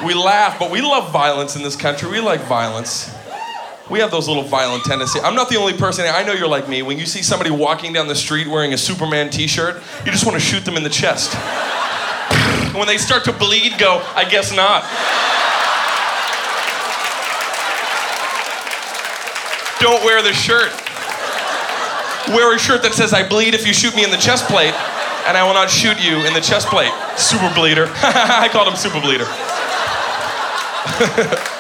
We laugh, but we love violence in this country. We like violence. We have those little violent tendencies. I'm not the only person. I know you're like me. When you see somebody walking down the street wearing a Superman t-shirt, you just want to shoot them in the chest. When they start to bleed, go, I guess not. Don't wear the shirt. Wear a shirt that says, I bleed if you shoot me in the chest plate, and I will not shoot you in the chest plate. Super bleeder. I called him super bleeder.